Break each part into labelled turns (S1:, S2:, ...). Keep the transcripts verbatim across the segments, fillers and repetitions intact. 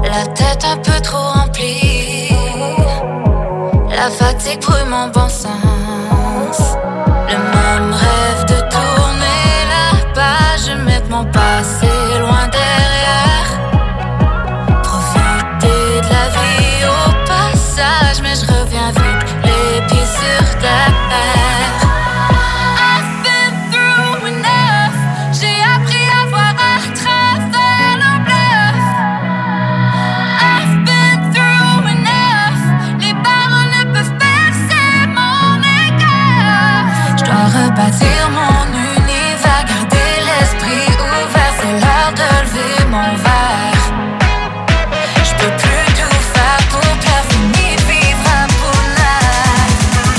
S1: La tête un peu trop remplie, la fatigue brûle mon bon sens. Le même rêve de tourner la page, mettre mon passé loin derrière. Profiter de la vie au passage, mais je reviens vite, les pieds sur terre. Rebâtir mon univers, garder l'esprit ouvert, c'est l'heure de lever mon verre. Je peux plus tout faire pour plaire, fini de vivre un poulard.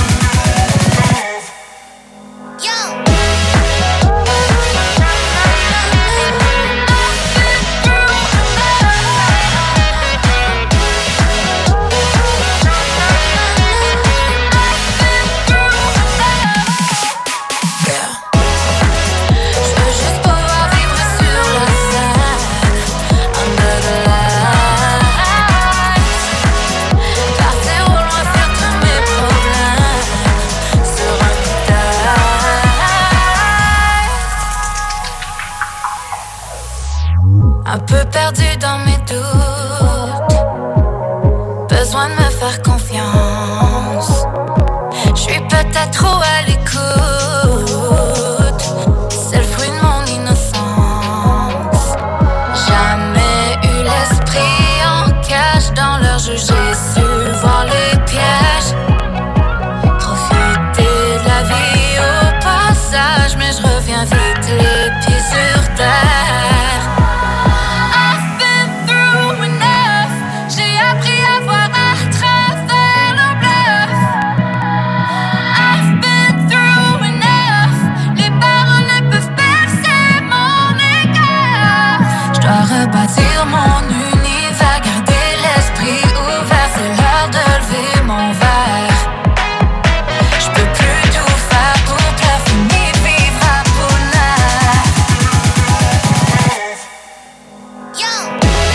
S1: Yo! Un peu perdu dans mes doutes, besoin de me faire confiance. Je suis peut-être trop à l'écoute, c'est le fruit de mon innocence. Jamais eu l'esprit en cage, dans leur jeu j'ai su voir les pièges. Profiter de la vie au passage, mais je reviens vite, les pieds sur terre. Rebâtir mon univers, garder l'esprit ouvert, c'est l'heure de lever mon verre. Je peux plus tout faire pour plaire, fini de vivre à poulard. Yo!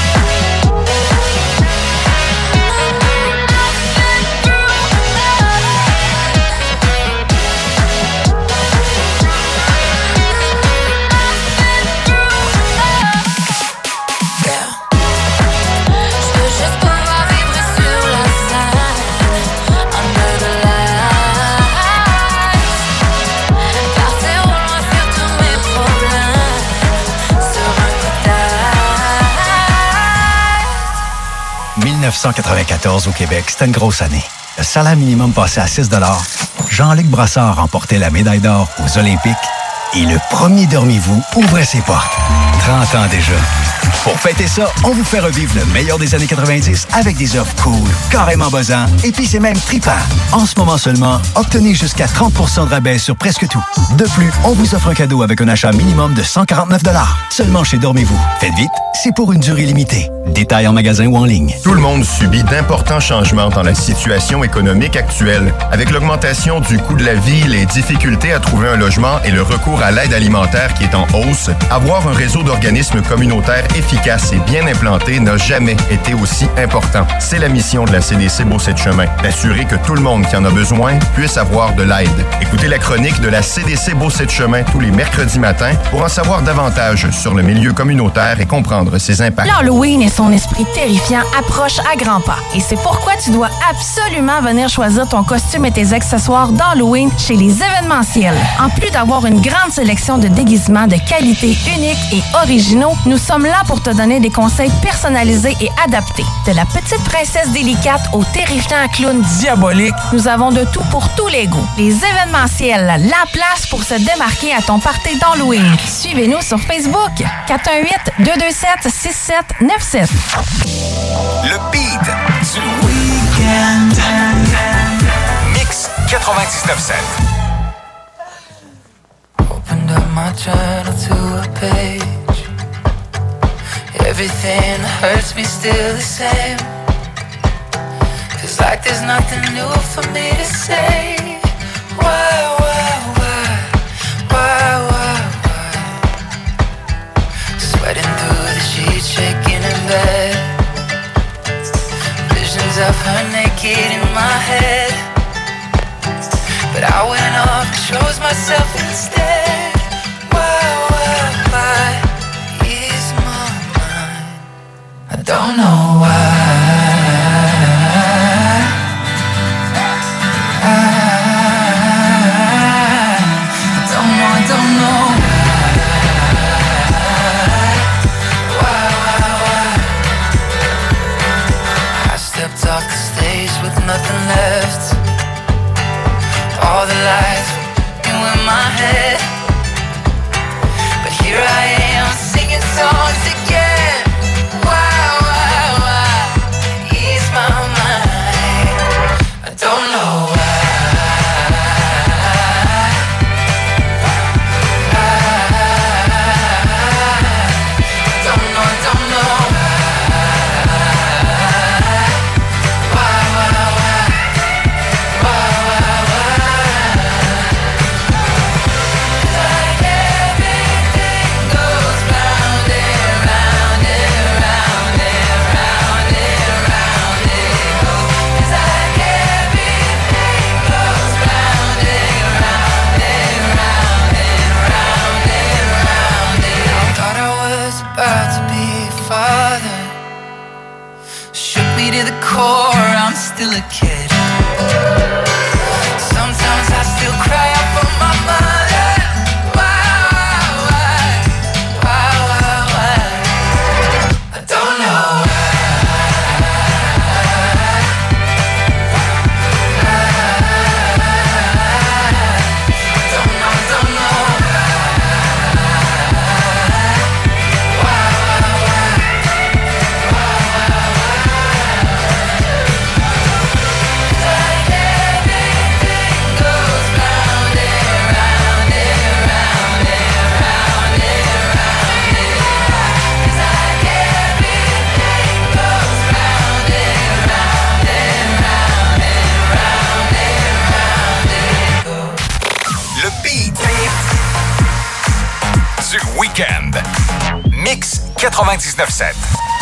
S2: dix-neuf cent quatre-vingt-quatorze au Québec, c'était une grosse année. Le salaire minimum passait à six dollars. Jean-Luc Brassard remportait la médaille d'or aux Olympiques et le premier Dormez-vous ouvrait ses portes. trente ans déjà. Pour fêter ça, on vous fait revivre le meilleur des années quatre-vingt-dix avec des offres cool, carrément buzzants, et puis c'est même trippant. En ce moment seulement, obtenez jusqu'à trente pour cent de rabais sur presque tout. De plus, on vous offre un cadeau avec un achat minimum de cent quarante-neuf dollars. Seulement chez Dormez-vous. Faites vite, c'est pour une durée limitée. Détails en magasin ou en ligne.
S3: Tout le monde subit d'importants changements dans la situation économique actuelle. Avec l'augmentation du coût de la vie, les difficultés à trouver un logement et le recours à l'aide alimentaire qui est en hausse, avoir un réseau d'organismes communautaires efficace et bien implanté n'a jamais été aussi important. C'est la mission de la C D C Beauce-Chemin, d'assurer que tout le monde qui en a besoin puisse avoir de l'aide. Écoutez la chronique de la C D C Beauce-Chemin tous les mercredis matins pour en savoir davantage sur le milieu communautaire et comprendre ses impacts.
S4: L'Halloween et son esprit terrifiant approchent à grands pas. Et c'est pourquoi tu dois absolument venir choisir ton costume et tes accessoires d'Halloween chez Les Événementiels. En plus d'avoir une grande sélection de déguisements de qualité unique et originaux, nous sommes là pour te donner des conseils personnalisés et adaptés. De la petite princesse délicate au terrifiant clown diabolique, nous avons de tout pour tous les goûts. Les Événementiels, la place pour se démarquer à ton party d'Halloween. Suivez-nous sur Facebook, quatre un huit, deux deux sept, six sept neuf sept.
S5: Le beat du week-end. Mix quatre-vingt-dix-neuf sept.
S6: Opened up my journal to a page. Everything that hurts me still the same. Feels like there's nothing new for me to say. Why, why, why, why, why, why? Sweating through the sheets, shaking in bed. it in my head, but I went off and chose myself instead. Why, why, why is my mind? I don't know why. I, I don't know, I don't know. Why, why, why? I stepped off the stage with nothing left. All the lights were in my head, but here I am singing songs again. Why, why, why ease my mind? I don't know why. I don't know, I don't know. Why, why, why? Why, why, why? Like everything goes round and round and round and round and round it goes. It's like everything goes round and round and round and round and round it. I thought I was about to be a father. Shook me to the core, I'm still a kid. Sometimes I still cry out for my mother. Why, why, why, why, why? I don't know why. I don't know, I don't know. Why, why, why? Why, why, why? Like everything goes round and round and round and round and round and round. It's like everything goes round and round and round and round and round it goes.
S5: Le beat du week-end. Mix quatre-vingt-dix-neuf sept.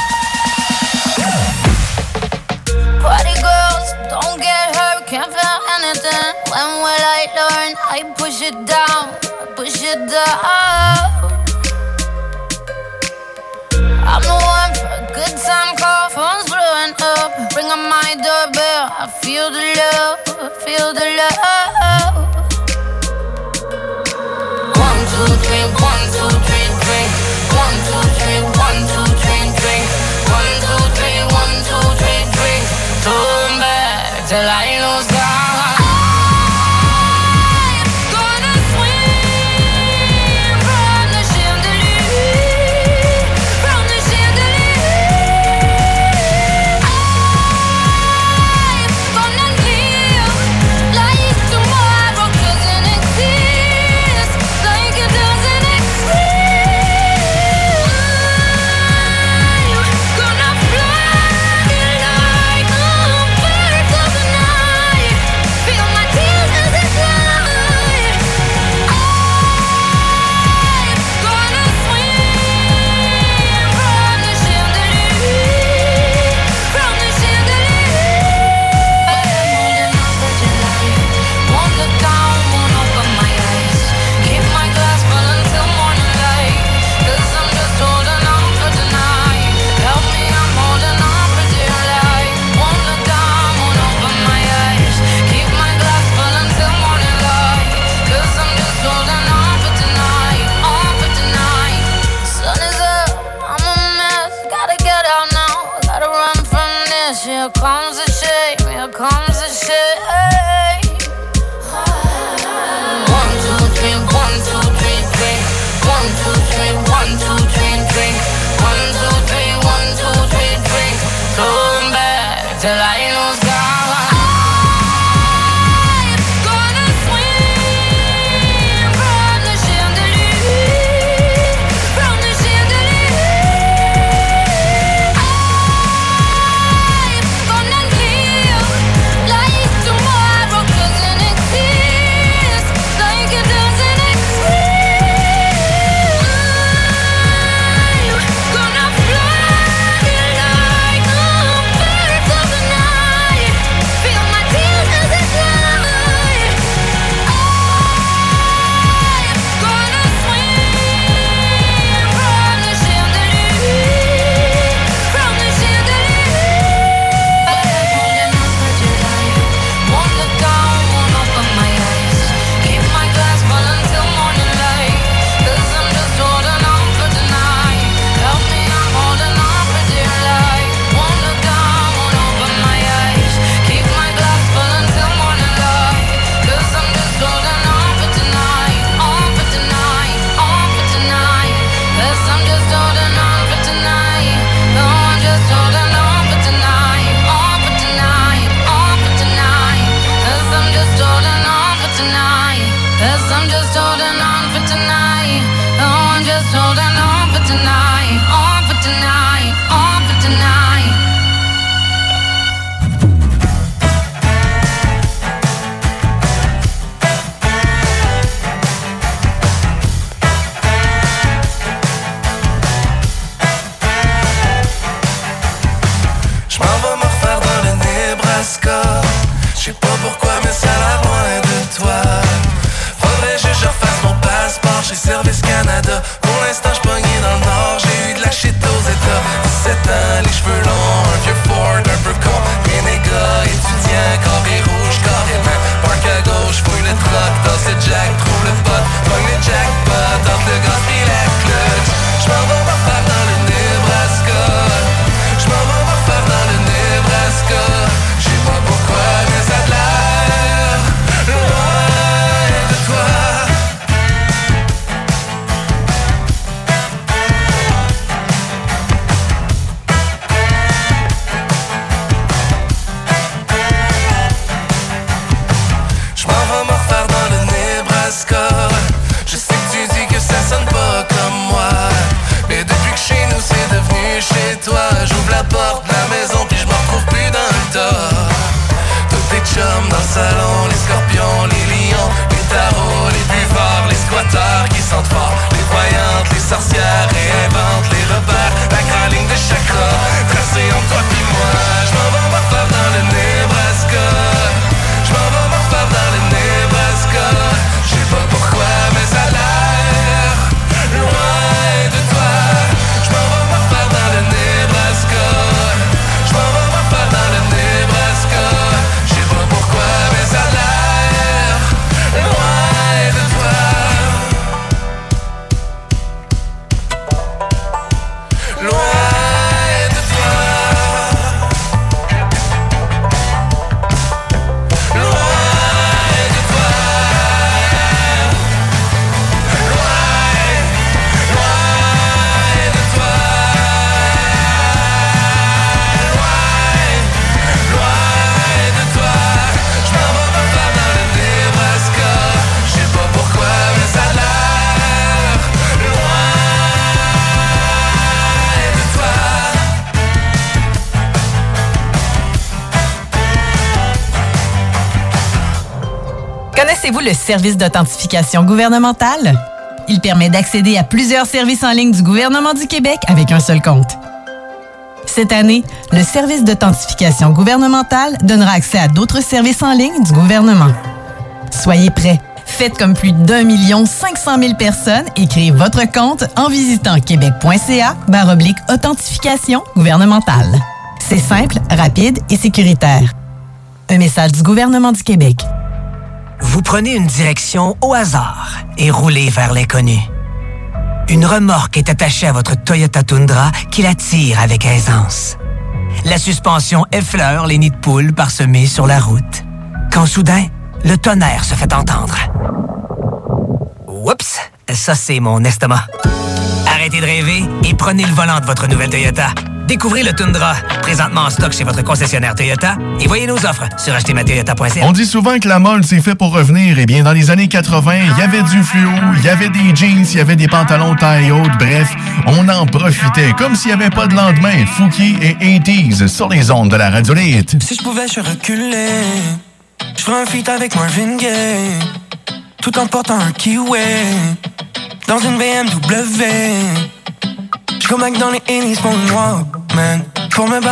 S1: Party girls, don't get hurt, can't feel anything. When will I learn? I push it down, I push it down. I'm the one for a good time call, phone's blowing up. Ring on my doorbell, I feel the love, I feel the love. One, two, three, one, two, three, drink. One, two, three, one, two, three, drink. One, two, three, one, two, three, drink. Turn back till I lose God. Gonna swim from the chandelier, from the chandelier. I'm gonna live like tomorrow doesn't exist, like it doesn't exist. I'm gonna fly like a bird of the night. Feel my tears as they fly. I'm gonna swim from the chandelier, from the chandelier. I'm holding on for your life. Won't look down, won't open my eyes. Keep my glass full until morning light. Cause I'm just holding on for tonight. Help me, I'm holding on for dear life. Won't look down, won't open my eyes. Keep my glass full until morning light. Cause I'm just holding on for tonight, on for tonight. Sun is up, I'm a mess. Gotta get out now, gotta run from this. Here comes the shame, here comes the shame. One, two, three, one, two, three, drink. One, two, three, one, two, three, drink. One, two, three, one, two, three, drink. Turn back till I lose God. I'm gonna swim from the chandelier, from the chandelier. I'm gonna live
S6: les cheveux longs, un vieux Ford un peu con. Renégat, étudiant, carré rouge, carrément. Parc à gauche, fouille le troc, tasse le jack, trouve le pot, pogne le jackpot, tente le gaz pis la clutch. J'm'en vais me refaire dans le Nebraska. J'm'en vais me refaire dans le Nebraska. J'sais pas pourquoi, mais ça a de l'air loin de toi. Je sais que tu dis que ça sonne pas comme moi, mais depuis que chez nous c'est devenu chez toi, j'ouvre la porte de la maison puis je me retrouve plus dans le tas. Tous tes chums dans le salon, les scorpions, les lions, les tarots, les buvards, les squatteurs qui sentent fort, les voyantes, les sorcières réinventent les repères, la grande ligne de chakra tracée entre toi pis moi. Je m'en vais me refaire dans le Nebraska. Je m'en vais me refaire dans le Nebraska. Je sais pas pourquoi, mais ça a l'air loin de toi. Je m'en vais me refaire dans le Nebraska. Je m'en vais me refaire dans le Nebraska. Je sais pas pourquoi, mais ça a l'air loin de toi. Loin de toi. Loin de toi.
S7: Connaissez-vous le service d'authentification gouvernementale? Il permet d'accéder à plusieurs services en ligne du gouvernement du Québec avec un seul compte. Cette année, le service d'authentification gouvernementale donnera accès à d'autres services en ligne du gouvernement. Soyez prêts. Faites comme plus d'un million cinq cent mille personnes et créez votre compte en visitant québec.ca barre oblique authentification gouvernementale. C'est simple, rapide et sécuritaire. Un message du gouvernement du Québec.
S8: Vous prenez une direction au hasard et roulez vers l'inconnu. Une remorque est attachée à votre Toyota Tundra qui la tire avec aisance. La suspension effleure les nids de poules parsemés sur la route. Quand soudain, le tonnerre se fait entendre. Oups, ça c'est mon estomac. Arrêtez de rêver et prenez le volant de votre nouvelle Toyota. Découvrez le Tundra, présentement en stock chez votre concessionnaire Toyota, et voyez nos offres sur acheter ma toyota point c a.
S9: On dit souvent que la mode, c'est fait pour revenir. Eh bien, dans les années quatre-vingt, il y avait du fluo, il y avait des jeans, il y avait des pantalons taille haute, bref, on en profitait, comme s'il n'y avait pas de lendemain. Fouki et eighties sur les ondes de la radio Hit.
S6: Si je pouvais, je reculais. Je ferais un feat avec Marvin Gaye, tout en portant un kiwi, dans une B M W. Je comme dans les Ennis pour le noir, man. Pour me